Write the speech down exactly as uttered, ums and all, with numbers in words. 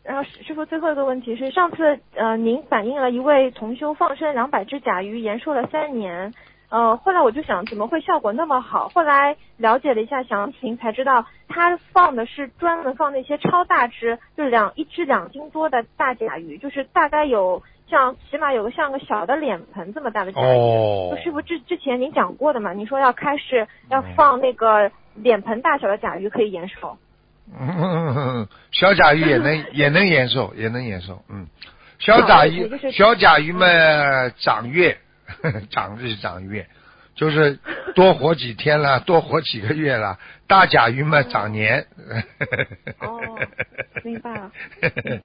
然后师傅最后一个问题是，上次呃您反映了一位同修放生两百只甲鱼，延寿了三年。呃，后来我就想，怎么会效果那么好？后来了解了一下详情，才知道他放的是专门放那些超大只，就是两一只两斤多的大甲鱼，就是大概有像起码有个像个小的脸盆这么大的甲鱼。 哦， 就师傅之之前您讲过的嘛，您说要开始要放那个脸盆大小的甲鱼可以延寿。 嗯，小甲鱼也能也能延寿，也能延寿。嗯，小甲鱼、 就是、 小甲鱼嘛长月，长日长月，就是多活几天了，多活几个月了。大甲鱼嘛长年。 哦，明白了。